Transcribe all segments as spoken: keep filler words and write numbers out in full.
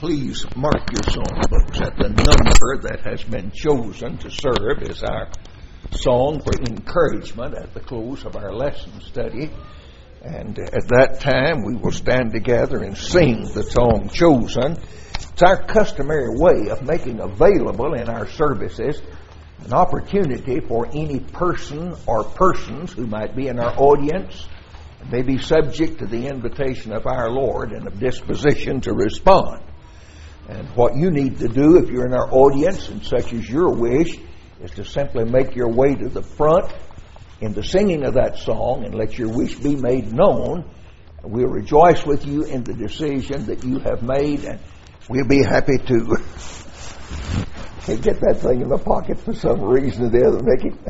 please mark your songbooks at the number that has been chosen to serve as our song for encouragement at the close of our lesson study. And at that time, we will stand together and sing the song chosen. It's our customary way of making available in our services an opportunity for any person or persons who might be in our audience, may be subject to the invitation of our Lord and of disposition to respond. And what you need to do if you're in our audience, and such is your wish, is to simply make your way to the front in the singing of that song and let your wish be made known. We'll rejoice with you in the decision that you have made, and we'll be happy to can't get that thing in my pocket for some reason or the other,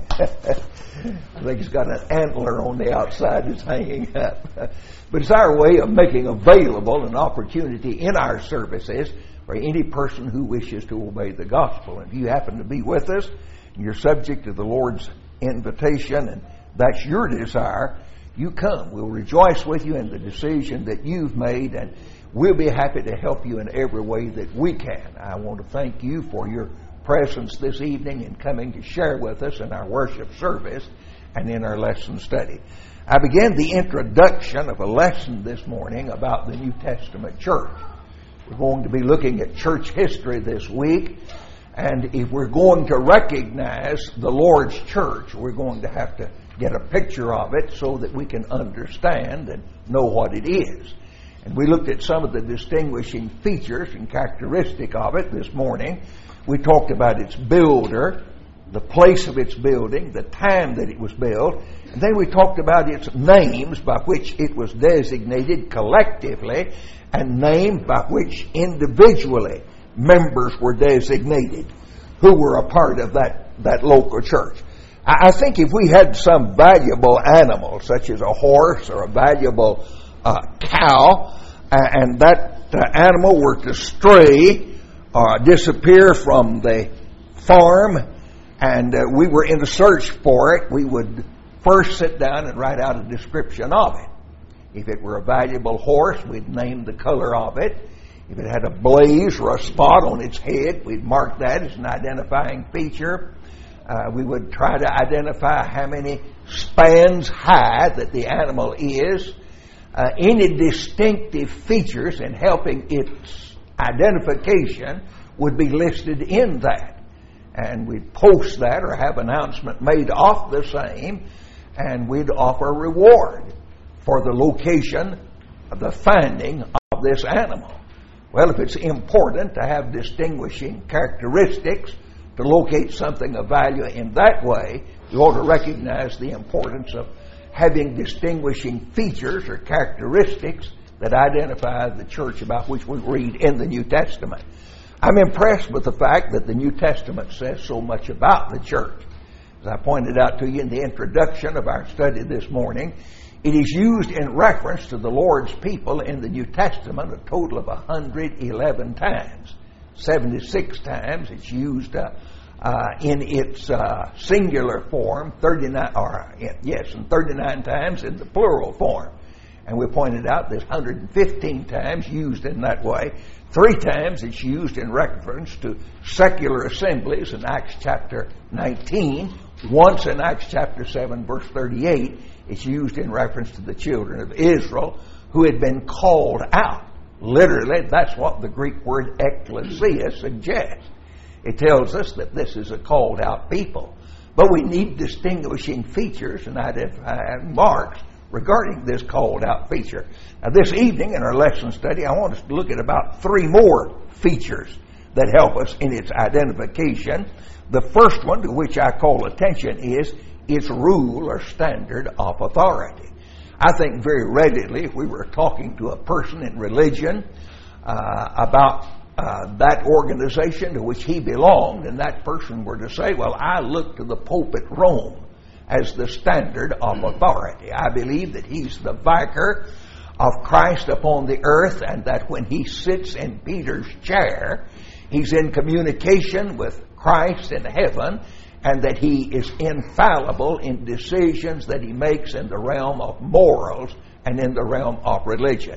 Mickey. I think it's got an antler on the outside that's hanging up. But it's our way of making available an opportunity in our services for any person who wishes to obey the gospel. And if you happen to be with us, and you're subject to the Lord's invitation, and that's your desire, you come. We'll rejoice with you in the decision that you've made, and we'll be happy to help you in every way that we can. I want to thank you for your presence this evening and coming to share with us in our worship service and in our lesson study. I began the introduction of a lesson this morning about the New Testament church. We're going to be looking at church history this week, and if we're going to recognize the Lord's church, we're going to have to get a picture of it so that we can understand and know what it is. And we looked at some of the distinguishing features and characteristic of it this morning. We talked about its builder, the place of its building, the time that it was built, and then we talked about its names by which it was designated collectively and named by which individually members were designated who were a part of that, that local church. I think if we had some valuable animal, such as a horse or a valuable uh, cow, and that uh, animal were to stray or disappear from the farm, and uh, we were in a search for it, we would first sit down and write out a description of it. If it were a valuable horse, we'd name the color of it. If it had a blaze or a spot on its head, we'd mark that as an identifying feature. Uh, we would try to identify how many spans high that the animal is. Uh, any distinctive features in helping its identification would be listed in that. And we'd post that or have announcement made off the same, and we'd offer a reward for the location of the finding of this animal. Well, if it's important to have distinguishing characteristics to locate something of value in that way, you ought to recognize the importance of having distinguishing features or characteristics that identify the church about which we read in the New Testament. I'm impressed with the fact that the New Testament says so much about the church. As I pointed out to you in the introduction of our study this morning, it is used in reference to the Lord's people in the New Testament a total of one hundred eleven times. seventy-six times it's used uh, uh, in its uh, singular form, thirty-nine, or yes, and thirty-nine times in the plural form. And we pointed out there's one hundred fifteen times used in that way. Three times it's used in reference to secular assemblies in Acts chapter nineteen. Once in Acts chapter seven, verse thirty-eight, it's used in reference to the children of Israel who had been called out. Literally, that's what the Greek word ecclesia suggests. It tells us that this is a called out people. But we need distinguishing features and identifying marks regarding this called out feature. Now, this evening in our lesson study, I want us to look at about three more features that help us in its identification. The first one to which I call attention is its rule or standard of authority. I think very readily if we were talking to a person in religion uh, about uh, that organization to which he belonged, and that person were to say, well, I look to the Pope at Rome as the standard of authority. I believe that he's the vicar of Christ upon the earth, and that when he sits in Peter's chair, he's in communication with Christ in heaven, and that he is infallible in decisions that he makes in the realm of morals and in the realm of religion.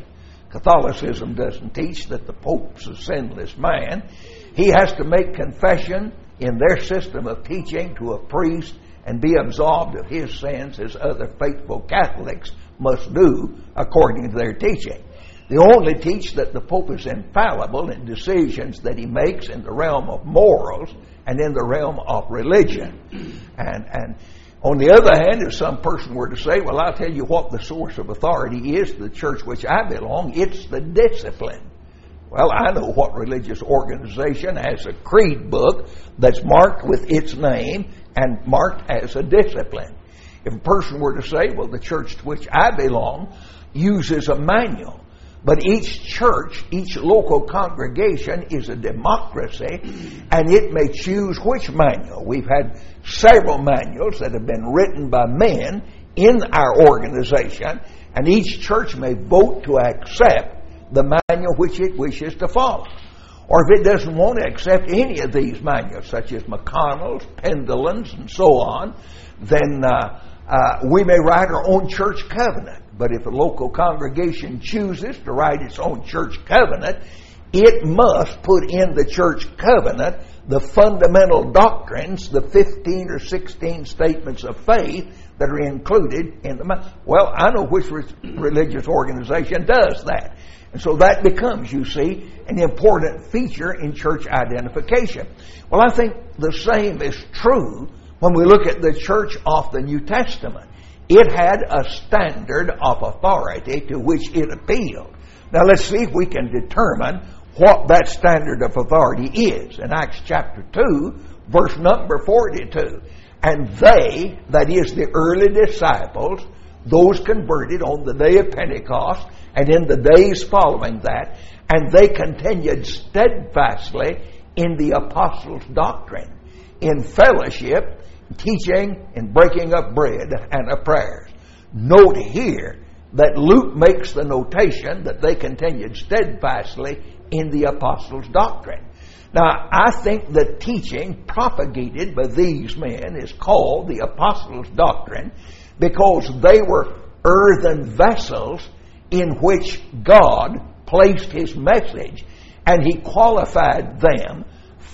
Catholicism doesn't teach that the Pope's a sinless man. He has to make confession in their system of teaching to a priest and be absolved of his sins as other faithful Catholics must do according to their teaching. They only teach that the Pope is infallible in decisions that he makes in the realm of morals and in the realm of religion. And, and on the other hand, if some person were to say, well, I'll tell you what the source of authority is, the church which I belong, it's the discipline. Well, I know what religious organization has a creed book that's marked with its name and marked as a discipline. If a person were to say, well, the church to which I belong uses a manual, but each church, each local congregation is a democracy, and it may choose which manual. We've had several manuals that have been written by men in our organization, and each church may vote to accept the manual which it wishes to follow. Or if it doesn't want to accept any of these manuals, such as McConnell's, Pendleton's, and so on, then uh, uh, we may write our own church covenant. But if a local congregation chooses to write its own church covenant, it must put in the church covenant the fundamental doctrines, the fifteen or sixteen statements of faith that are included in the... Well, I know which re- religious organization does that. And so that becomes, you see, an important feature in church identification. Well, I think the same is true when we look at the church of the New Testament. It had a standard of authority to which it appealed. Now let's see if we can determine what that standard of authority is. In Acts chapter two, verse number forty-two. And they, that is the early disciples, those converted on the day of Pentecost and in the days following that, and they continued steadfastly in the apostles' doctrine, in fellowship, teaching, and breaking of bread and of prayers. Note here that Luke makes the notation that they continued steadfastly in the apostles' doctrine. Now, I think the teaching propagated by these men is called the apostles' doctrine because they were earthen vessels in which God placed His message, and He qualified them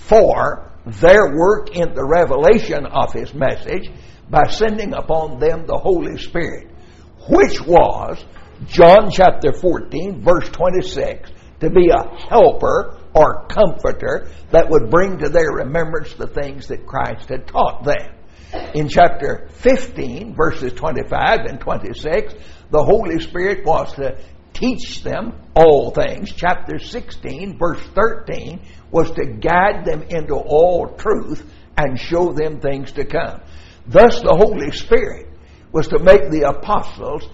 for their work in the revelation of His message by sending upon them the Holy Spirit, which was, John chapter fourteen, verse twenty-six, to be a helper or comforter that would bring to their remembrance the things that Christ had taught them. In chapter fifteen, verses twenty-five and twenty-six, the Holy Spirit was to teach them all things. Chapter sixteen, verse thirteen, was to guide them into all truth and show them things to come. Thus the Holy Spirit was to make the apostles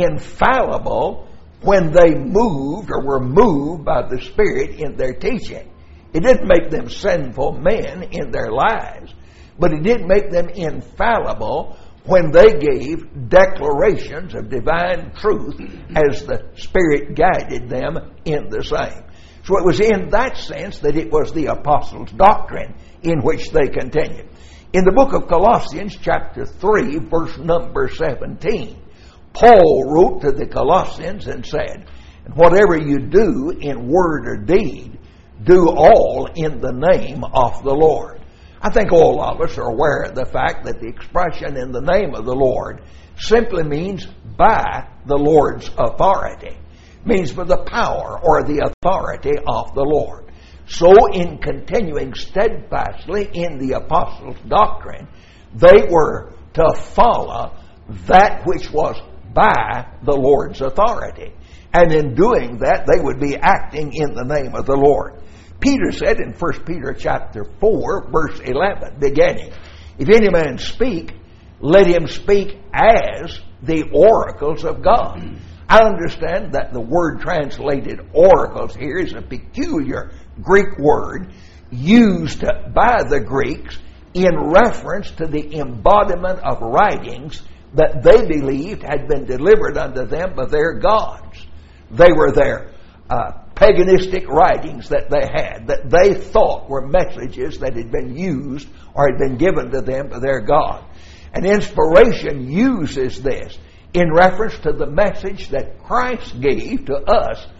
infallible when they moved or were moved by the Spirit in their teaching. It didn't make them sinful men in their lives, but it did make them infallible when they gave declarations of divine truth as the Spirit guided them in the same. So it was in that sense that it was the apostles' doctrine in which they continued. In the book of Colossians, chapter three, verse number seventeen, Paul wrote to the Colossians and said, "And whatever you do in word or deed, do all in the name of the Lord." I think all of us are aware of the fact that the expression "in the name of the Lord" simply means by the Lord's authority. It means by the power or the authority of the Lord. So in continuing steadfastly in the apostles' doctrine, they were to follow that which was by the Lord's authority. And in doing that, they would be acting in the name of the Lord. Peter said in First Peter chapter four, verse eleven, beginning, "If any man speak, let him speak as the oracles of God." I understand that the word translated oracles here is a peculiar Greek word used by the Greeks in reference to the embodiment of writings that they believed had been delivered unto them by their gods. They were their uh, paganistic writings that they had, that they thought were messages that had been used or had been given to them by their God. And inspiration uses this in reference to the message that Christ gave to us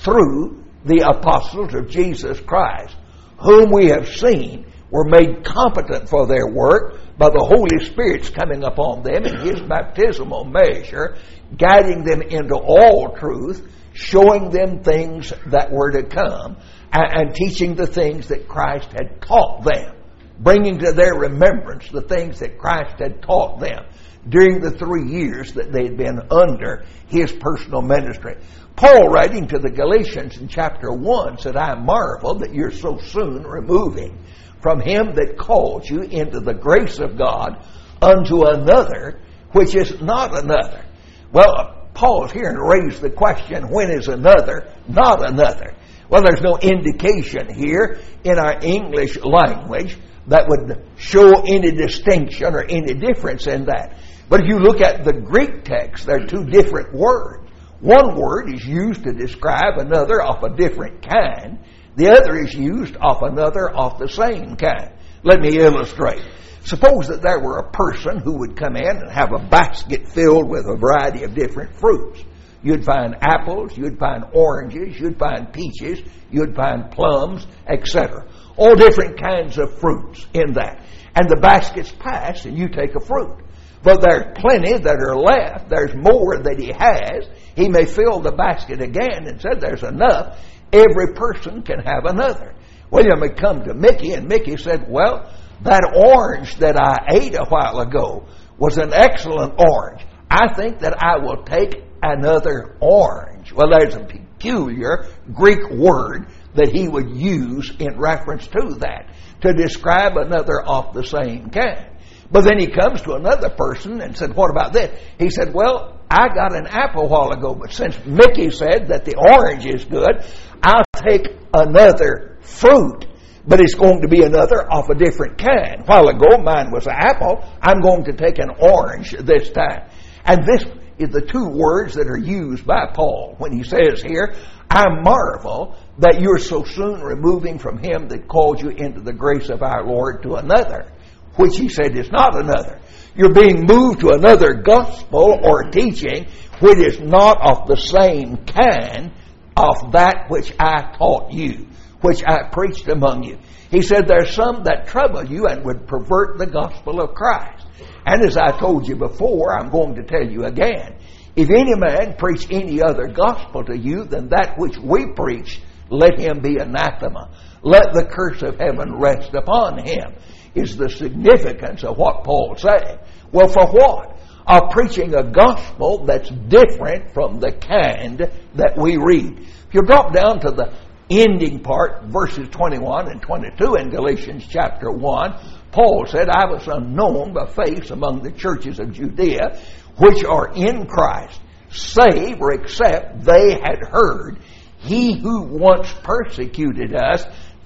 through the apostles of Jesus Christ, whom we have seen were made competent for their work by the Holy Spirit's coming upon them in His baptismal measure, guiding them into all truth, showing them things that were to come, and, and teaching the things that Christ had taught them, bringing to their remembrance the things that Christ had taught them during the three years that they had been under His personal ministry. Paul, writing to the Galatians in chapter one, said, I marvel that you're so soon removing from Him that called you into the grace of God unto another, which is not another. Well, Paul's here and raised the question, when is another not another? Well, there's no indication here in our English language that would show any distinction or any difference in that. But if you look at the Greek text, there are two different words. One word is used to describe another of a different kind. The other is used of another of the same kind. Let me illustrate. Suppose that there were a person who would come in and have a basket filled with a variety of different fruits. You'd find apples, you'd find oranges, you'd find peaches, you'd find plums, et cetera. All different kinds of fruits in that. And the basket's passed and you take a fruit. But there's plenty that are left. There's more that he has. He may fill the basket again and said there's enough. Every person can have another. Well, you may come to Mickey, and Mickey said, well, that orange that I ate a while ago was an excellent orange. I think that I will take another orange. Well, there's a peculiar Greek word that he would use in reference to that, to describe another of the same kind. But then he comes to another person and said, what about this? He said, well, I got an apple a while ago, but since Mickey said that the orange is good, I'll take another fruit. But it's going to be another of a different kind. A while ago, mine was an apple. I'm going to take an orange this time. And this is the two words that are used by Paul when he says here, I marvel that you're so soon removing from Him that called you into the grace of our Lord to another, which he said is not another. You're being moved to another gospel or teaching which is not of the same kind of that which I taught you, which I preached among you. He said there's some that trouble you and would pervert the gospel of Christ. And as I told you before, I'm going to tell you again, if any man preach any other gospel to you than that which we preach, let him be anathema. Let the curse of heaven rest upon him, is the significance of what Paul's saying. Well, for what? Of preaching a gospel that's different from the kind that we read. If you drop down to the ending part, verses twenty-one and twenty-two in Galatians chapter one, Paul said, I was unknown by face among the churches of Judea, which are in Christ, save or except they had heard, he who once persecuted us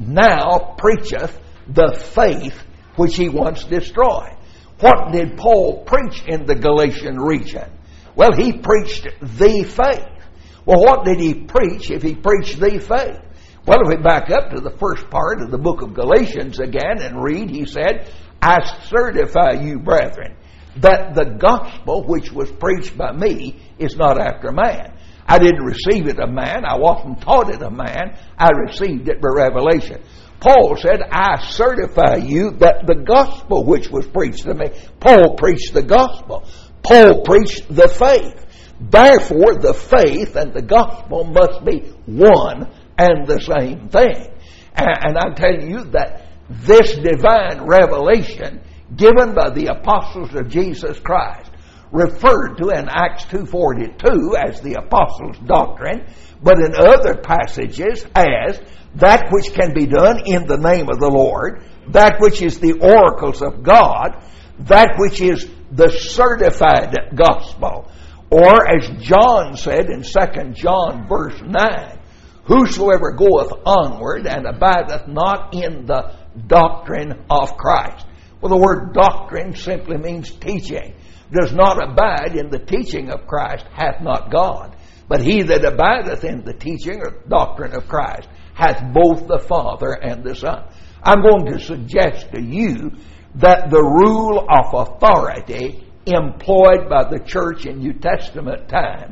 now preacheth the faith which he once destroyed. What did Paul preach in the Galatian region? Well, he preached the faith. Well, what did he preach if he preached the faith? Well, if we back up to the first part of the book of Galatians again and read, he said, I certify you, brethren, that the gospel which was preached by me is not after man. I didn't receive it of man. I wasn't taught it of man. I received it by revelation. Paul said, I certify you that the gospel which was preached to me, Paul preached the gospel. Paul preached the faith. Therefore, the faith and the gospel must be one and the same thing. And I'm telling you that this divine revelation given by the apostles of Jesus Christ, referred to in Acts two forty-two as the apostles' doctrine, but in other passages as that which can be done in the name of the Lord, that which is the oracles of God, that which is the certified gospel. Or as John said in Second John verse nine, whosoever goeth onward and abideth not in the doctrine of Christ. Well, the word doctrine simply means teaching. Does not abide in the teaching of Christ hath not God. But he that abideth in the teaching or doctrine of Christ hath both the Father and the Son. I'm going to suggest to you that the rule of authority employed by the church in New Testament times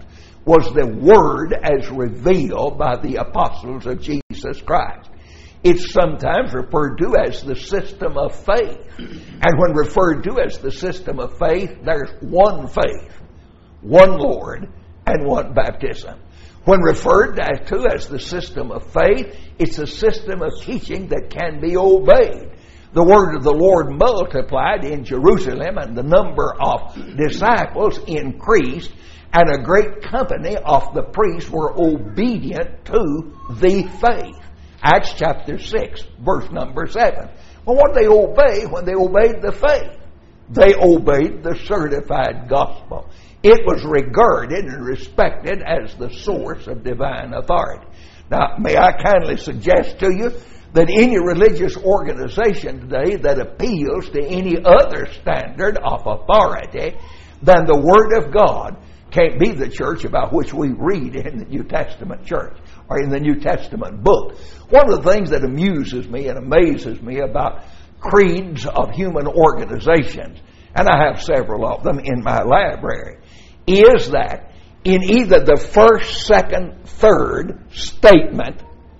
was the Word as revealed by the apostles of Jesus Christ. It's sometimes referred to as the system of faith. And when referred to as the system of faith, there's one faith, one Lord, and one baptism. When referred to as the system of faith, it's a system of teaching that can be obeyed. The word of the Lord multiplied in Jerusalem, and the number of disciples increased, and a great company of the priests were obedient to the faith. Acts chapter six, verse number seven. Well, what did they obey when they obeyed the faith? They obeyed the certified gospel. It was regarded and respected as the source of divine authority. Now, may I kindly suggest to you that any religious organization today that appeals to any other standard of authority than the Word of God can't be the church about which we read in the New Testament church or in the New Testament book. One of the things that amuses me and amazes me about creeds of human organizations, and I have several of them in my library, is that in either the first, second, third statement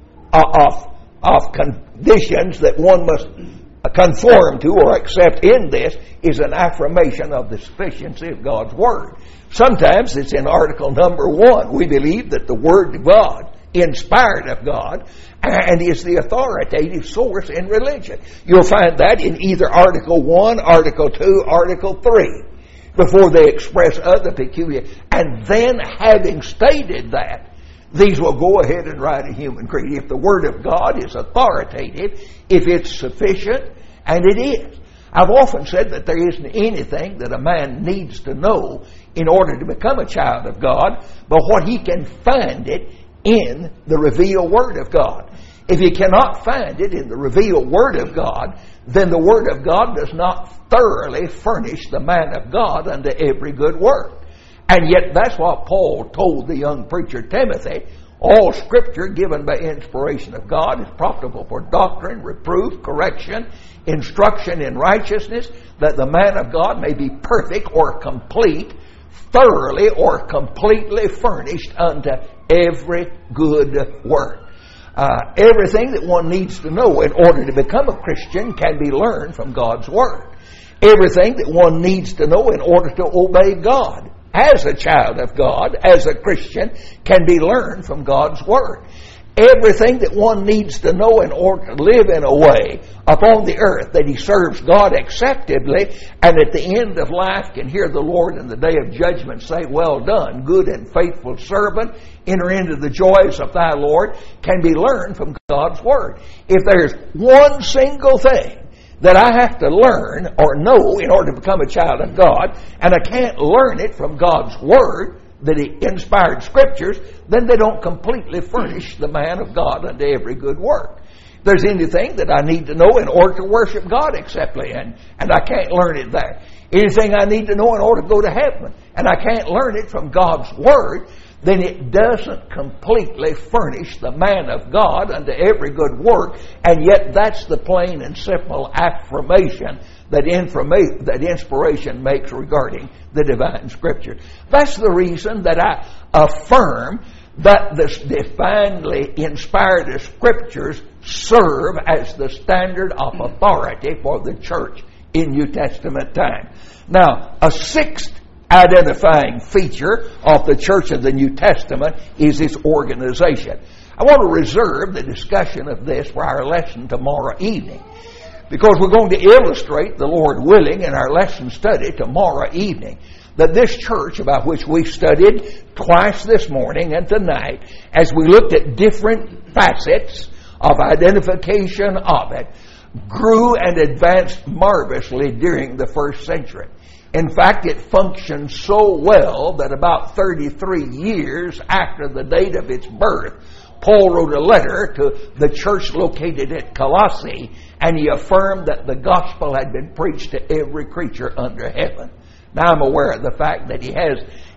of, of conditions that one must conform to or accept in this is an affirmation of the sufficiency of God's Word. Sometimes it's in article number one. We believe that the Word of God, inspired of God, and is the authoritative source in religion. You'll find that in either article one, article two, article three, before they express other peculiar. And then, having stated that, these will go ahead and write a human creed. If the Word of God is authoritative, if it's sufficient, and it is. I've often said that there isn't anything that a man needs to know in order to become a child of God, but what he can find it in the revealed Word of God. If you cannot find it in the revealed Word of God, then the Word of God does not thoroughly furnish the man of God unto every good work. And yet that's what Paul told the young preacher Timothy. All Scripture given by inspiration of God is profitable for doctrine, reproof, correction, instruction in righteousness, that the man of God may be perfect or complete, thoroughly or completely furnished unto every good work. Uh, everything that one needs to know in order to become a Christian can be learned from God's Word. Everything that one needs to know in order to obey God as a child of God, as a Christian, can be learned from God's Word. Everything that one needs to know in order to live in a way upon the earth that he serves God acceptably, and at the end of life can hear the Lord in the day of judgment say, "Well done, good and faithful servant, enter into the joys of thy Lord," can be learned from God's Word. If there's one single thing that I have to learn or know in order to become a child of God, and I can't learn it from God's Word, the inspired Scriptures, then they don't completely furnish the man of God unto every good work. If there's anything that I need to know in order to worship God acceptably, and, and I can't learn it there. Anything I need to know in order to go to heaven, and I can't learn it from God's Word, then it doesn't completely furnish the man of God unto every good work, and yet that's the plain and simple affirmation that, informa- that inspiration makes regarding the divine Scripture. That's the reason that I affirm that the divinely inspired Scriptures serve as the standard of authority for the church in New Testament time. Now, a sixth identifying feature of the church of the New Testament is its organization. I want to reserve the discussion of this for our lesson tomorrow evening, because we're going to illustrate, the Lord willing, in our lesson study tomorrow evening, that this church about which we studied twice this morning and tonight, as we looked at different facets of identification of it, grew and advanced marvelously during the first century. In fact, it functioned so well that about thirty-three years after the date of its birth, Paul wrote a letter to the church located at Colossae, and he affirmed that the gospel had been preached to every creature under heaven. Now, I'm aware of the fact that he has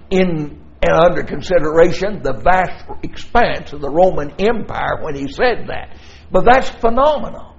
in and under consideration the vast expanse of the Roman Empire when he said that. But that's phenomenal.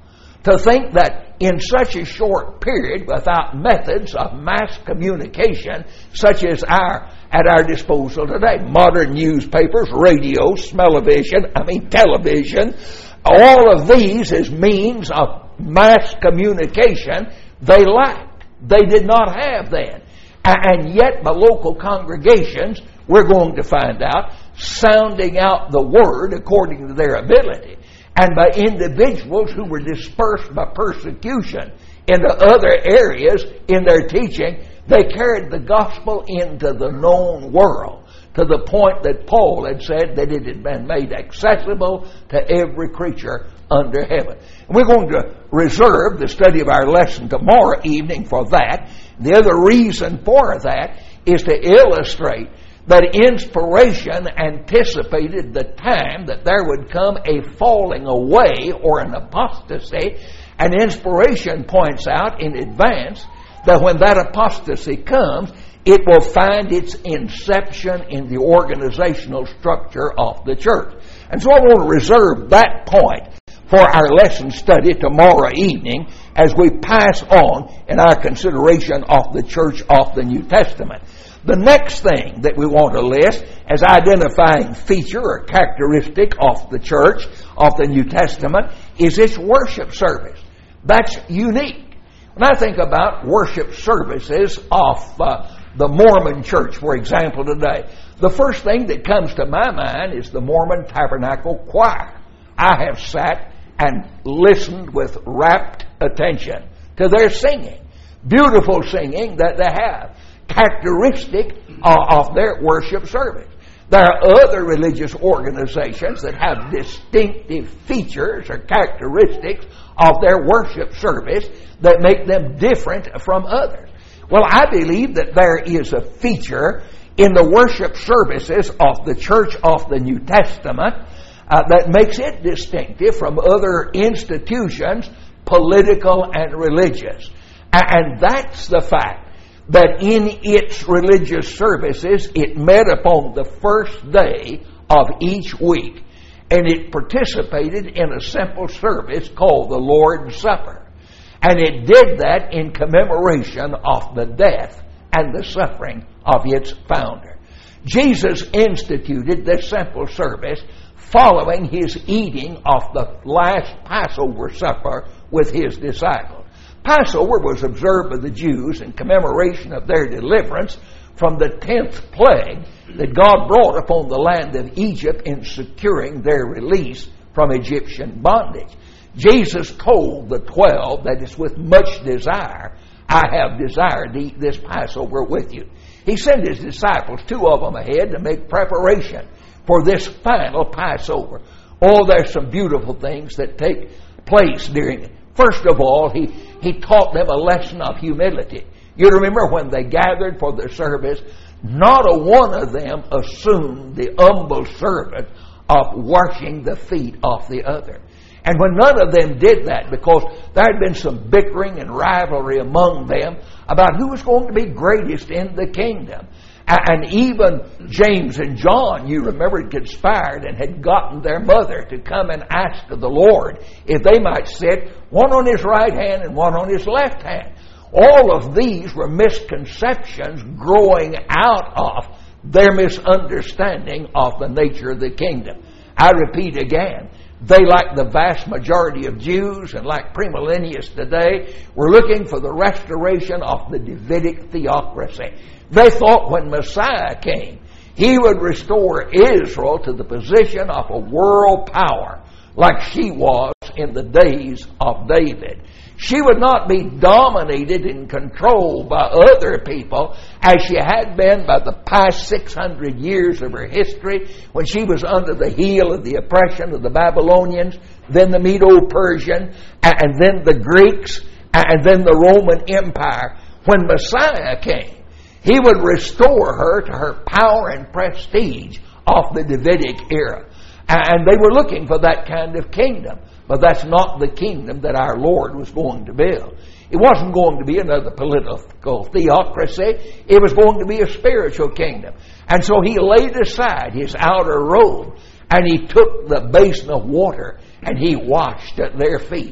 to think that in such a short period, without methods of mass communication such as are at our disposal today, modern newspapers, radio, smell-o-vision, I mean television, all of these as means of mass communication, they lacked. They did not have then. And yet by local congregations, we're going to find out, sounding out the word according to their ability, and by individuals who were dispersed by persecution into other areas in their teaching, they carried the gospel into the known world, to the point that Paul had said that it had been made accessible to every creature under heaven. And we're going to reserve the study of our lesson tomorrow evening for that. The other reason for that is to illustrate that inspiration anticipated the time that there would come a falling away or an apostasy, and inspiration points out in advance that when that apostasy comes, it will find its inception in the organizational structure of the church. And so I want to reserve that point for our lesson study tomorrow evening as we pass on in our consideration of the church of the New Testament. The next thing that we want to list as identifying feature or characteristic of the church of the New Testament is its worship service. That's unique. When I think about worship services of uh, the Mormon church, for example, today, the first thing that comes to my mind is the Mormon Tabernacle Choir. I have sat and listened with rapt attention to their singing. Beautiful singing that they have, characteristic of their worship service. There are other religious organizations that have distinctive features or characteristics of their worship service that make them different from others. Well, I believe that there is a feature in the worship services of the Church of the New Testament uh, that makes it distinctive from other institutions, political and religious. And that's the fact that in its religious services, it met upon the first day of each week, and it participated in a simple service called the Lord's Supper. And it did that in commemoration of the death and the suffering of its founder. Jesus instituted this simple service following his eating of the last Passover supper with his disciples. Passover was observed by the Jews in commemoration of their deliverance from the tenth plague that God brought upon the land of Egypt in securing their release from Egyptian bondage. Jesus told the twelve that it's with much desire I have desired to eat this Passover with you. He sent his disciples, two of them ahead, to make preparation for this final Passover. Oh, there's some beautiful things that take place during it. First of all, he, he taught them a lesson of humility. You remember when they gathered for the service, not a one of them assumed the humble servant of washing the feet of the other. And when none of them did that, because there had been some bickering and rivalry among them about who was going to be greatest in the kingdom. And even James and John, you remember, conspired and had gotten their mother to come and ask of the Lord if they might sit one on his right hand and one on his left hand. All of these were misconceptions growing out of their misunderstanding of the nature of the kingdom. I repeat again, they, like the vast majority of Jews and like premillennialists today, were looking for the restoration of the Davidic theocracy. They thought when Messiah came, he would restore Israel to the position of a world power like she was in the days of David. She would not be dominated and controlled by other people as she had been by the past six hundred years of her history when she was under the heel of the oppression of the Babylonians, then the Medo-Persian, and then the Greeks, and then the Roman Empire. When Messiah came, he would restore her to her power and prestige of the Davidic era. And they were looking for that kind of kingdom. But that's not the kingdom that our Lord was going to build. It wasn't going to be another political theocracy. It was going to be a spiritual kingdom. And so he laid aside his outer robe and he took the basin of water and he washed at their feet.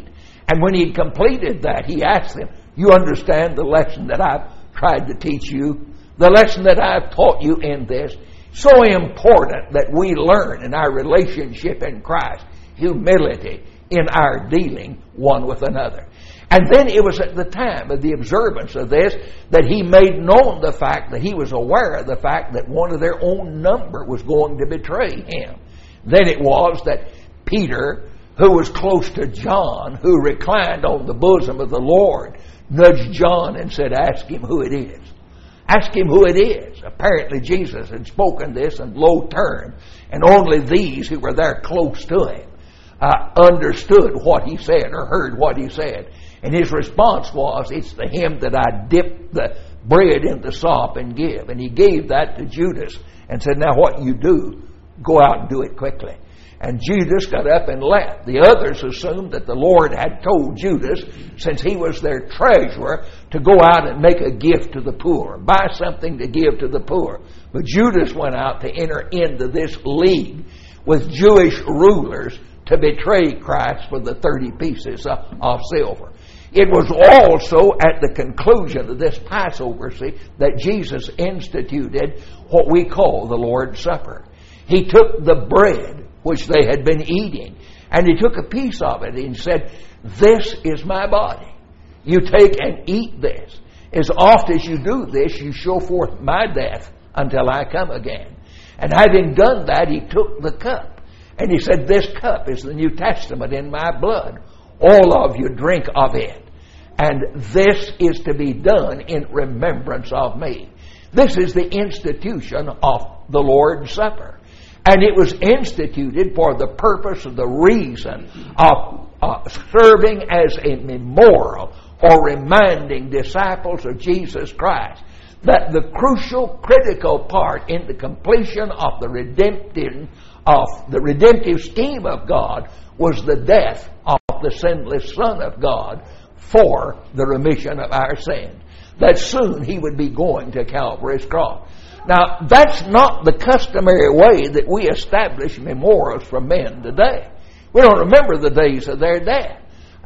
And when he'd completed that, he asked them, you understand the lesson that I've tried to teach you? The lesson that I've taught you in this? So important that we learn in our relationship in Christ, humility in our dealing one with another. And then it was at the time of the observance of this that he made known the fact that he was aware of the fact that one of their own number was going to betray him. Then it was that Peter, who was close to John, who reclined on the bosom of the Lord, nudged John and said, ask him who it is. Ask him who it is. Apparently Jesus had spoken this in low terms, and only these who were there close to him uh, understood what he said or heard what he said. And his response was, it's to him that I dip the bread in the sop and give. And he gave that to Judas and said, now what you do, go out and do it quickly. And Judas got up and left. The others assumed that the Lord had told Judas, since he was their treasurer, to go out and make a gift to the poor, buy something to give to the poor. But Judas went out to enter into this league with Jewish rulers to betray Christ for the thirty pieces of silver. It was also at the conclusion of this Passover see, that Jesus instituted what we call the Lord's Supper. He took the bread which they had been eating, and he took a piece of it and said, this is my body. You take and eat this. As oft as you do this, you show forth my death until I come again. And having done that, he took the cup, and he said, this cup is the New Testament in my blood. All of you drink of it. And this is to be done in remembrance of me. This is the institution of the Lord's Supper. And it was instituted for the purpose of the reason of uh, serving as a memorial or reminding disciples of Jesus Christ that the crucial, critical part in the completion of the redemptive, of the redemptive scheme of God was the death of the sinless Son of God for the remission of our sins. That soon he would be going to Calvary's cross. Now, that's not the customary way that we establish memorials for men today. We don't remember the days of their death.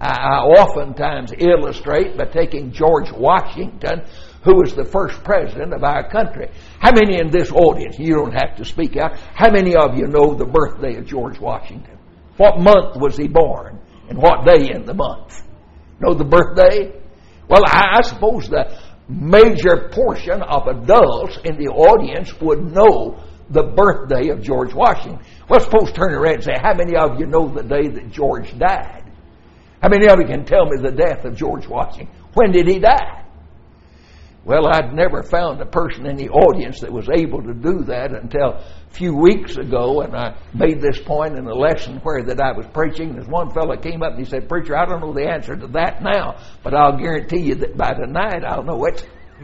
I oftentimes illustrate by taking George Washington, who was the first president of our country. How many in this audience, you don't have to speak out, how many of you know the birthday of George Washington? What month was he born? And what day in the month? Know the birthday? Well, I suppose the major portion of adults in the audience would know the birthday of George Washington. Well, suppose turn around and say, how many of you know the day that George died? How many of you can tell me the death of George Washington? When did he die? Well, I'd never found a person in the audience that was able to do that until a few weeks ago, and I made this point in a lesson where that I was preaching. There's one fellow came up and he said, preacher, I don't know the answer to that now, but I'll guarantee you that by tonight I'll know it.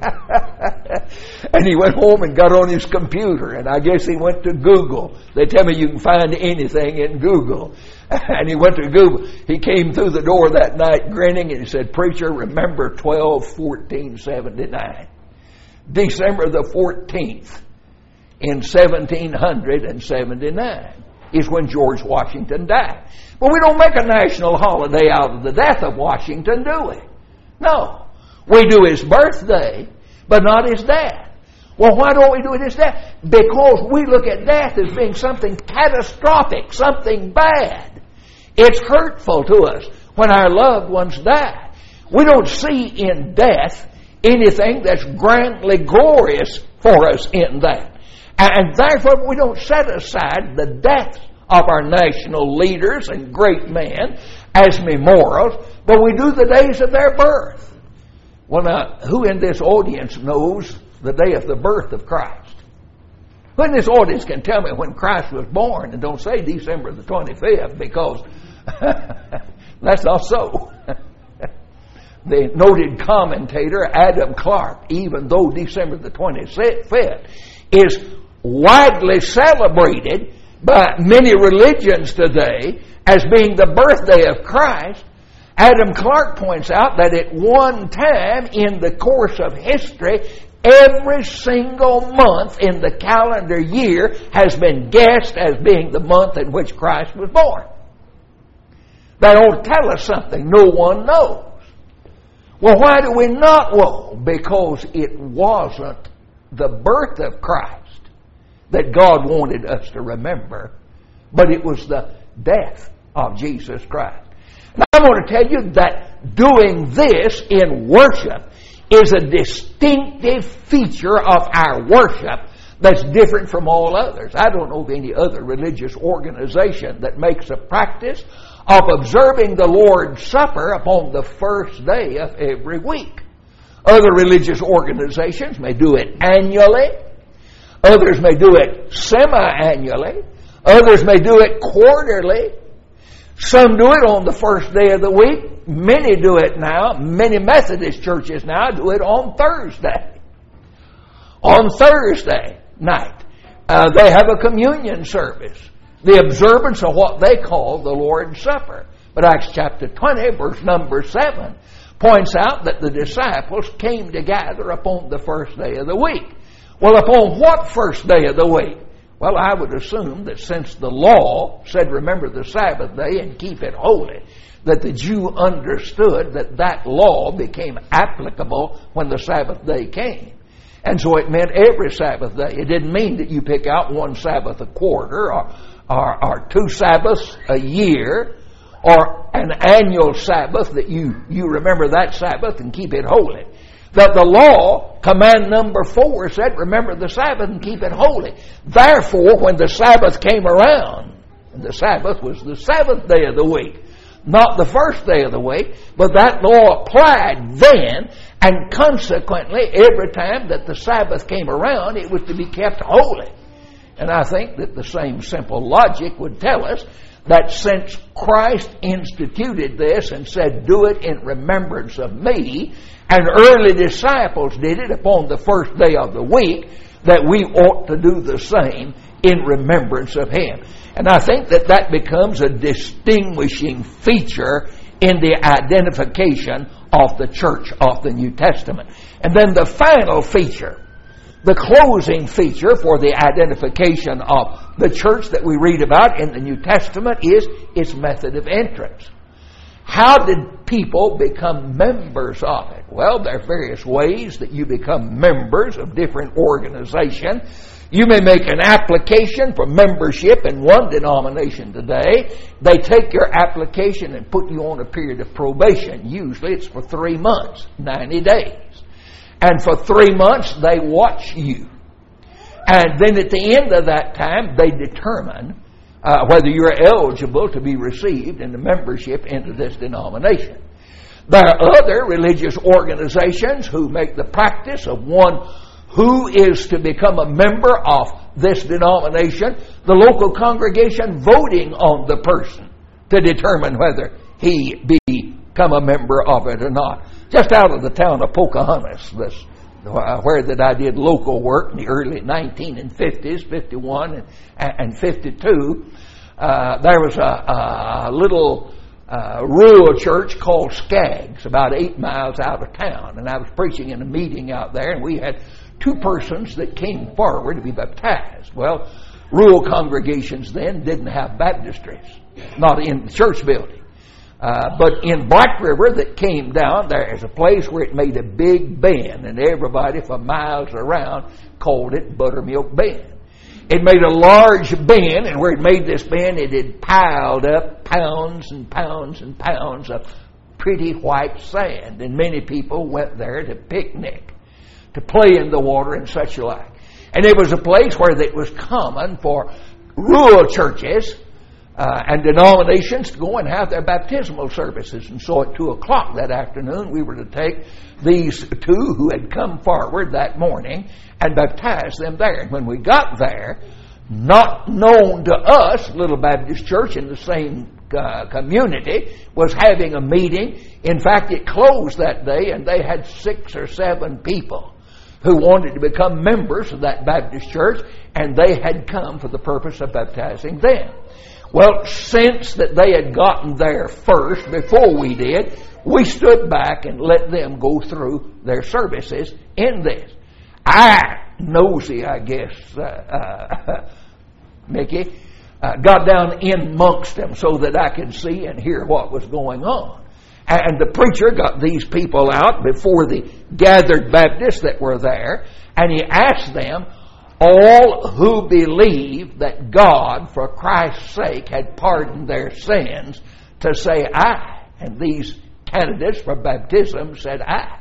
And he went home and got on his computer, and I guess he went to Google. They tell me you can find anything in Google. And he went to Google. He came through the door that night grinning, and he said, preacher, remember twelve fourteen seventy-nine. December the fourteenth in seventeen seventy-nine is when George Washington died. But we don't make a national holiday out of the death of Washington, do we? No. We do his birthday, but not his death. Well, why don't we do it his death? Because we look at death as being something catastrophic, something bad. It's hurtful to us when our loved ones die. We don't see in death anything that's grandly glorious for us in that. And therefore, we don't set aside the deaths of our national leaders and great men as memorials, but we do the days of their birth. Well, now, who in this audience knows the day of the birth of Christ? Who in this audience can tell me when Christ was born? And don't say December the twenty-fifth, because that's not so. The noted commentator Adam Clarke, even though December the twenty-fifth is widely celebrated by many religions today as being the birthday of Christ, Adam Clarke points out that at one time in the course of history, every single month in the calendar year has been guessed as being the month in which Christ was born. That ought to tell us something no one knows. Well, why do we not know? Because it wasn't the birth of Christ that God wanted us to remember, but it was the death of Jesus Christ. Now, I'm going to tell you that doing this in worship is a distinctive feature of our worship that's different from all others. I don't know of any other religious organization that makes a practice of observing the Lord's Supper upon the first day of every week. Other religious organizations may do it annually. Others may do it semi-annually. Others may do it quarterly. Some do it on the first day of the week. Many do it now. Many Methodist churches now do it on Thursday. On Thursday night, uh, they have a communion service, the observance of what they call the Lord's Supper. But Acts chapter twenty, verse number seven, points out that the disciples came together upon the first day of the week. Well, upon what first day of the week? Well, I would assume that since the law said remember the Sabbath day and keep it holy, that the Jew understood that that law became applicable when the Sabbath day came. And so it meant every Sabbath day. It didn't mean that you pick out one Sabbath a quarter or, or, or two Sabbaths a year or an annual Sabbath that you, you remember that Sabbath and keep it holy. That the law, command number four, said remember the Sabbath and keep it holy. Therefore, when the Sabbath came around, and the Sabbath was the seventh day of the week, not the first day of the week, but that law applied then, and consequently, every time that the Sabbath came around, it was to be kept holy. And I think that the same simple logic would tell us that since Christ instituted this and said, do it in remembrance of me, and early disciples did it upon the first day of the week, that we ought to do the same in remembrance of him. And I think that that becomes a distinguishing feature in the identification of the church of the New Testament. And then the final feature, the closing feature for the identification of the church that we read about in the New Testament is its method of entrance. How did people become members of it? Well, there are various ways that you become members of different organizations. You may make an application for membership in one denomination today. They take your application and put you on a period of probation. Usually it's for three months, ninety days. And for three months they watch you. And then at the end of that time they determine uh, whether you're eligible to be received in the membership into this denomination. There are other religious organizations who make the practice of one who is to become a member of this denomination, the local congregation voting on the person to determine whether he become a member of it or not. Just out of the town of Pocahontas, this, where that I did local work in the early nineteen fifties, fifty-one and, and fifty-two, uh, there was a, a little uh, rural church called Skaggs, about eight miles out of town. And I was preaching in a meeting out there, and we had two persons that came forward to be baptized. Well, rural congregations then didn't have baptistries, not in the church building. Uh, but in Black River that came down, there is a place where it made a big bend, and everybody for miles around called it Buttermilk Bend. It made a large bend, and where it made this bend, it had piled up pounds and pounds and pounds of pretty white sand, and many people went there to picnic, to play in the water and such like. And it was a place where it was common for rural churches uh, and denominations to go and have their baptismal services. And so at two o'clock that afternoon, we were to take these two who had come forward that morning and baptize them there. And when we got there, not known to us, Little Baptist Church in the same uh, community was having a meeting. In fact, it closed that day, and they had six or seven people who wanted to become members of that Baptist church, and they had come for the purpose of baptizing them. Well, since that they had gotten there first, before we did, we stood back and let them go through their services in this. I, nosy, I guess, uh, uh, Mickey, uh, got down in amongst them so that I could see and hear what was going on. And the preacher got these people out before the gathered Baptists that were there, and he asked them, all who believe that God, for Christ's sake, had pardoned their sins, to say aye. And these candidates for baptism said aye.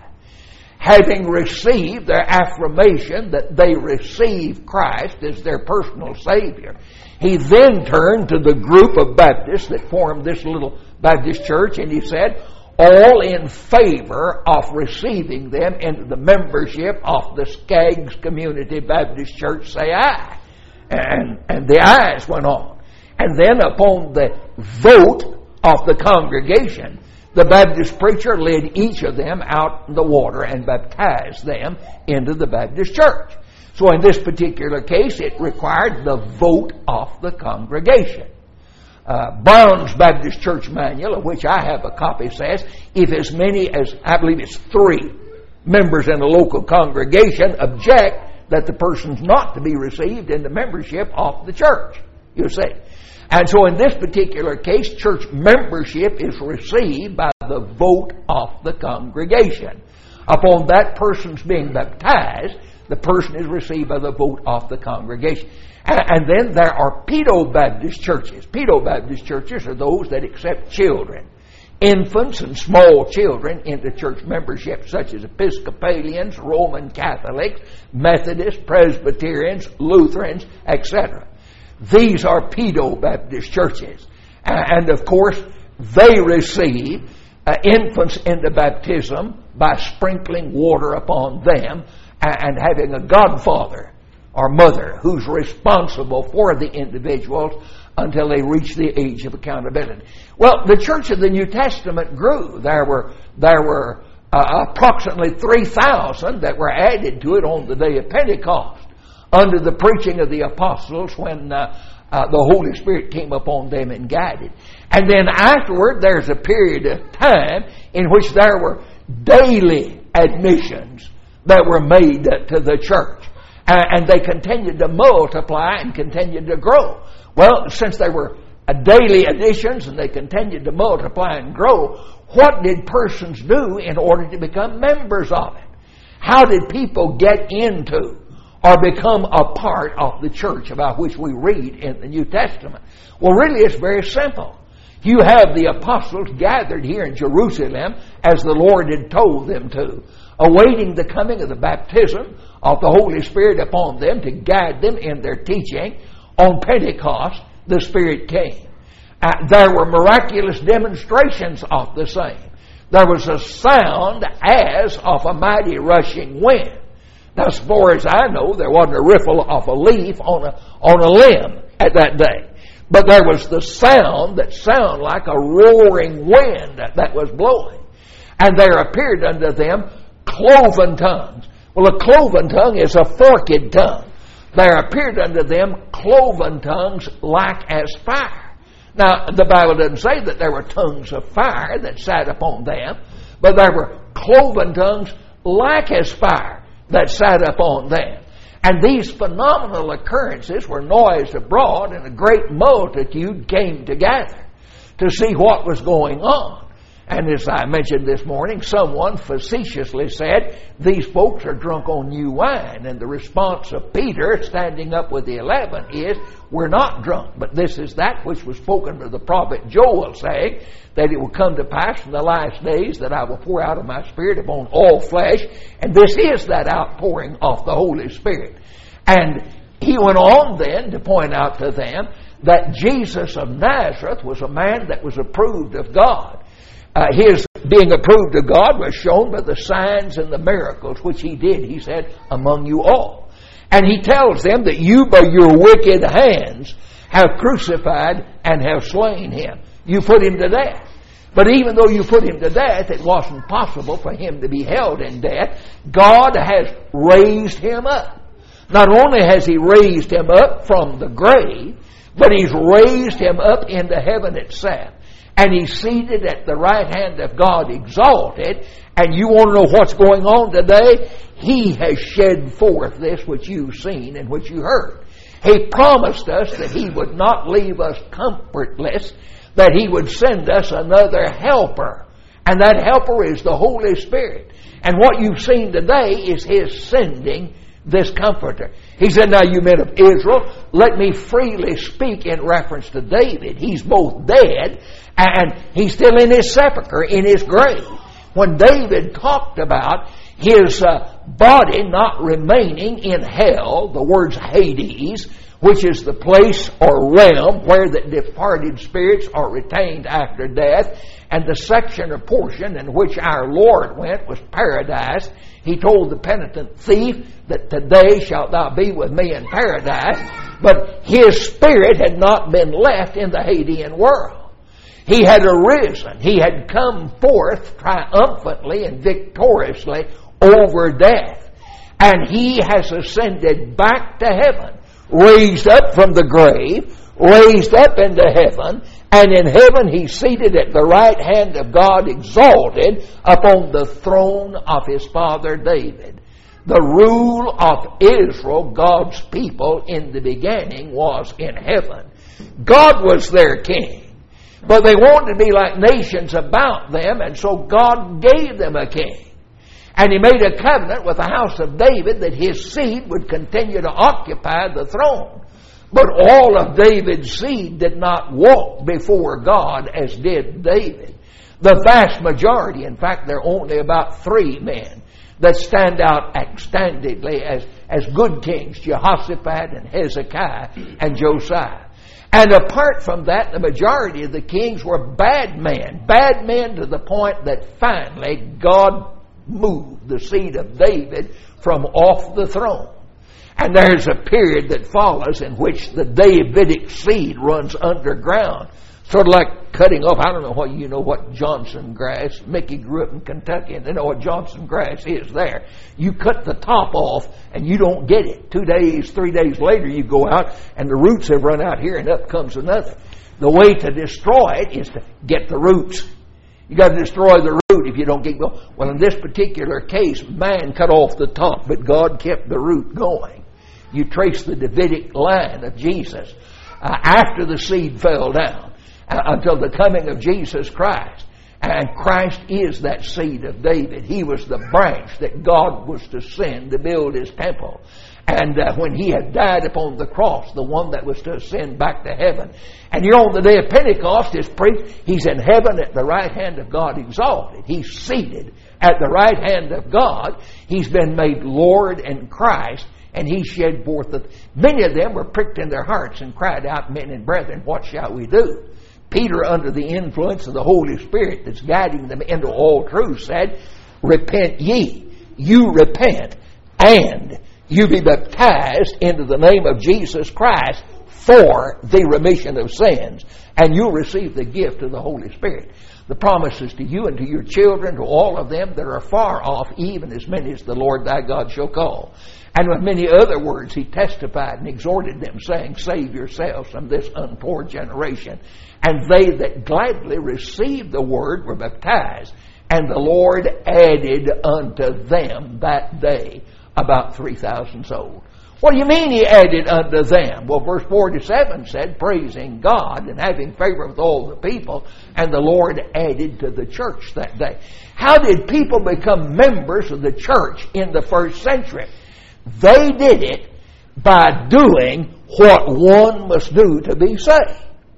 Having received their affirmation that they receive Christ as their personal Savior, he then turned to the group of Baptists that formed this little Baptist church, and he said, all in favor of receiving them into the membership of the Skaggs Community Baptist Church, say aye. And, and the ayes went on. And then upon the vote of the congregation, the Baptist preacher led each of them out in the water and baptized them into the Baptist church. So in this particular case, it required the vote of the congregation. Uh, Brown's Baptist Church Manual, of which I have a copy, says if as many as, I believe it's three members in a local congregation object, that the person's not to be received in the membership of the church, you see. And so in this particular case, church membership is received by the vote of the congregation. Upon that person's being baptized, the person is received by the vote of the congregation. And then there are Pedo-Baptist churches. Pedo-Baptist churches are those that accept children, infants and small children into church membership, such as Episcopalians, Roman Catholics, Methodists, Presbyterians, Lutherans, et cetera. These are Pedo-Baptist churches. And of course, they receive uh, infants into baptism by sprinkling water upon them and having a godfather or mother who's responsible for the individuals until they reach the age of accountability. Well, the church of the New Testament grew. There were there were uh, approximately three thousand that were added to it on the day of Pentecost under the preaching of the apostles when uh, uh, the Holy Spirit came upon them and guided. And then afterward, there's a period of time in which there were daily admissions that were made to the church. And they continued to multiply and continued to grow. Well, since they were daily additions and they continued to multiply and grow, what did persons do in order to become members of it? How did people get into or become a part of the church about which we read in the New Testament? Well, really, it's very simple. You have the apostles gathered here in Jerusalem as the Lord had told them to, awaiting the coming of the baptism of the Holy Spirit upon them to guide them in their teaching. On Pentecost, the Spirit came. Uh, there were miraculous demonstrations of the same. There was a sound as of a mighty rushing wind. Now, as far as I know, there wasn't a ripple of a leaf on a, on a limb at that day. But there was the sound that sounded like a roaring wind that was blowing. And there appeared unto them cloven tongues. Well, a cloven tongue is a forked tongue. There appeared unto them cloven tongues like as fire. Now, the Bible doesn't say that there were tongues of fire that sat upon them, but there were cloven tongues like as fire that sat upon them. And these phenomenal occurrences were noised abroad, and a great multitude came together to see what was going on. And as I mentioned this morning, someone facetiously said, these folks are drunk on new wine. And the response of Peter, standing up with the eleven, is, we're not drunk, but this is that which was spoken to the prophet Joel, saying that it will come to pass in the last days that I will pour out of my Spirit upon all flesh. And this is that outpouring of the Holy Spirit. And he went on then to point out to them that Jesus of Nazareth was a man that was approved of God. Uh, his being approved of God was shown by the signs and the miracles which he did, he said, among you all. And he tells them that you by your wicked hands have crucified and have slain him. You put him to death. But even though you put him to death, it wasn't possible for him to be held in death. God has raised him up. Not only has he raised him up from the grave, but he's raised him up into heaven itself. And he's seated at the right hand of God exalted. And you want to know what's going on today? He has shed forth this which you've seen and which you heard. He promised us that He would not leave us comfortless, that He would send us another helper. And that helper is the Holy Spirit. And what you've seen today is His sending this Comforter. He said, now you men of Israel, let me freely speak in reference to David. He's both dead and he's still in his sepulcher, in his grave. When David talked about his uh, body not remaining in hell, the words Hades, which is the place or realm where the departed spirits are retained after death, and the section or portion in which our Lord went was paradise. He told the penitent thief that today shalt thou be with me in paradise, but his spirit had not been left in the Hadean world. He had arisen. He had come forth triumphantly and victoriously over death. And he has ascended back to heaven, raised up from the grave, raised up into heaven, and in heaven he's seated at the right hand of God, exalted upon the throne of his father David. The rule of Israel, God's people in the beginning, was in heaven. God was their king. But they wanted to be like nations about them, and so God gave them a king. And He made a covenant with the house of David that his seed would continue to occupy the throne. But all of David's seed did not walk before God as did David. The vast majority, in fact, there are only about three men that stand out outstandingly as, as good kings, Jehoshaphat and Hezekiah and Josiah. And apart from that, the majority of the kings were bad men. Bad men to the point that finally God moved the seed of David from off the throne. And there's a period that follows in which the Davidic seed runs underground. Sort of like cutting off, I don't know what you know what Johnson grass, Mickey grew up in Kentucky and they know what Johnson grass is there. You cut the top off and you don't get it. Two days, three days later you go out and the roots have run out here and up comes another. The way to destroy it is to get the roots. You got to destroy the root if you don't get going. Well, in this particular case, man cut off the top, but God kept the root going. You trace the Davidic line of Jesus uh, after the seed fell down uh, until the coming of Jesus Christ. And Christ is that seed of David. He was the branch that God was to send to build His temple. And uh, when He had died upon the cross, the one that was to ascend back to heaven. And here on the day of Pentecost is preached, He's in heaven at the right hand of God exalted. He's seated at the right hand of God. He's been made Lord and Christ. And He shed forth the... Many of them were pricked in their hearts and cried out, men and brethren, what shall we do? Peter, under the influence of the Holy Spirit that's guiding them into all truth, said, repent ye, you repent, and you be baptized into the name of Jesus Christ for the remission of sins, and you'll receive the gift of the Holy Spirit. The promises to you and to your children, to all of them that are far off, even as many as the Lord thy God shall call. And with many other words He testified and exhorted them, saying, save yourselves from this untoward generation. And they that gladly received the word were baptized, and the Lord added unto them that day about three thousand souls. What do you mean He added unto them? Well, verse forty-seven said, praising God and having favor with all the people, and the Lord added to the church that day. How did people become members of the church in the first century? They did it by doing what one must do to be saved.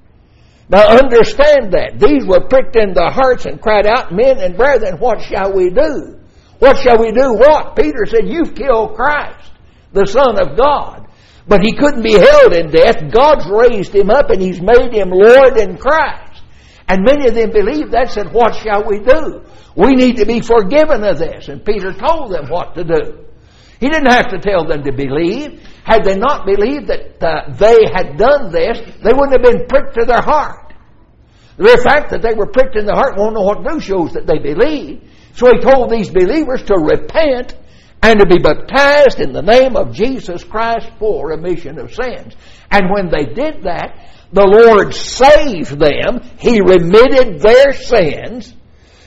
Now understand that. These were pricked in their hearts and cried out, men and brethren, what shall we do? What shall we do? What? Peter said, you've killed Christ, the Son of God. But He couldn't be held in death. God's raised Him up and He's made Him Lord in Christ. And many of them believed that, said, what shall we do? We need to be forgiven of this. And Peter told them what to do. He didn't have to tell them to believe. Had they not believed that uh, they had done this, they wouldn't have been pricked to their heart. The very fact that they were pricked in their heart and won't know what to do shows that they believed. So He told these believers to repent and to be baptized in the name of Jesus Christ for remission of sins. And when they did that, the Lord saved them. He remitted their sins.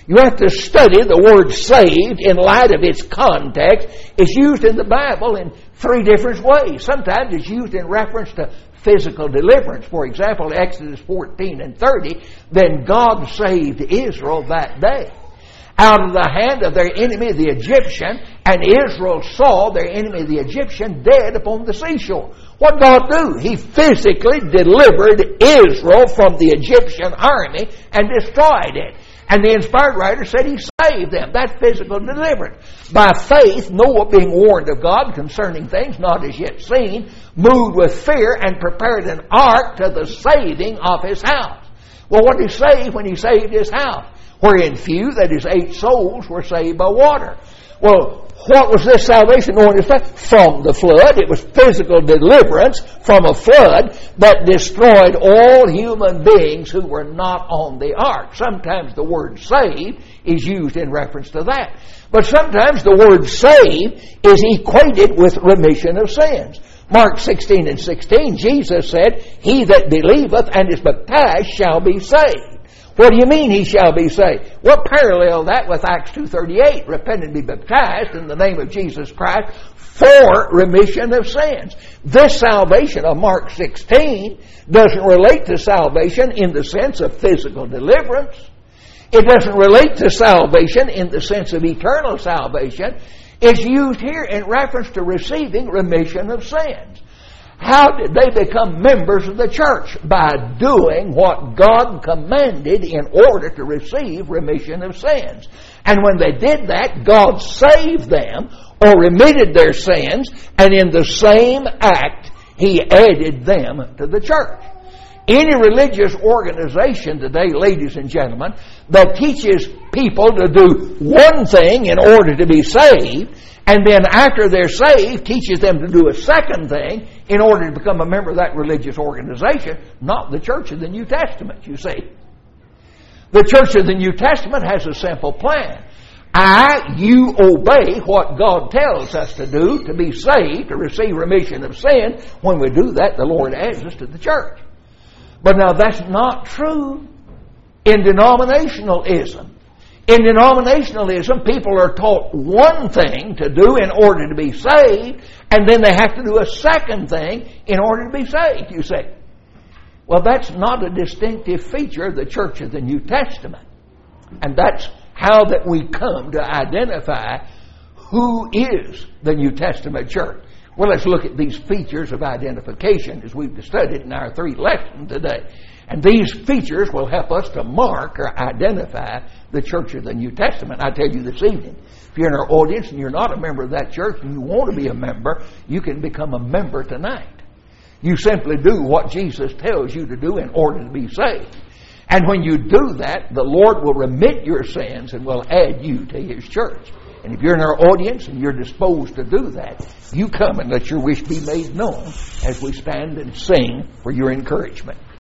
You have to study the word saved in light of its context. It's used in the Bible in three different ways. Sometimes it's used in reference to physical deliverance. For example, Exodus fourteen and thirty, then God saved Israel that day out of the hand of their enemy the Egyptian, and Israel saw their enemy the Egyptian dead upon the seashore. What did God do? He physically delivered Israel from the Egyptian army and destroyed it. And the inspired writer said He saved them. That's physical deliverance. By faith, Noah, being warned of God concerning things not as yet seen, moved with fear and prepared an ark to the saving of his house. Well, what did He save when He saved his house? Wherein few, that is eight souls, were saved by water. Well, what was this salvation going to say? From the flood. It was physical deliverance from a flood that destroyed all human beings who were not on the ark. Sometimes the word saved is used in reference to that. But sometimes the word saved is equated with remission of sins. Mark sixteen and sixteen, Jesus said, He that believeth and is baptized shall be saved. What do you mean he shall be saved? Well, parallel that with Acts two thirty-eight. Repent and be baptized in the name of Jesus Christ for remission of sins. This salvation of Mark sixteen doesn't relate to salvation in the sense of physical deliverance. It doesn't relate to salvation in the sense of eternal salvation. It's used here in reference to receiving remission of sins. How did they become members of the church? By doing what God commanded in order to receive remission of sins. And when they did that, God saved them or remitted their sins, and in the same act, He added them to the church. Any religious organization today, ladies and gentlemen, that teaches people to do one thing in order to be saved, and then after they're saved, teaches them to do a second thing in order to become a member of that religious organization, not the Church of the New Testament, you see. The Church of the New Testament has a simple plan. I, you obey what God tells us to do to be saved, to receive remission of sin. When we do that, the Lord adds us to the church. But now that's not true in denominationalism. In denominationalism, people are taught one thing to do in order to be saved, and then they have to do a second thing in order to be saved, you say. Well, that's not a distinctive feature of the Church of the New Testament. And that's how that we come to identify who is the New Testament church. Well, let's look at these features of identification as we've studied in our three lessons today. And these features will help us to mark or identify the church of the New Testament. I tell you this evening, if you're in our audience and you're not a member of that church and you want to be a member, you can become a member tonight. You simply do what Jesus tells you to do in order to be saved. And when you do that, the Lord will remit your sins and will add you to His church. And if you're in our audience and you're disposed to do that, you come and let your wish be made known as we stand and sing for your encouragement.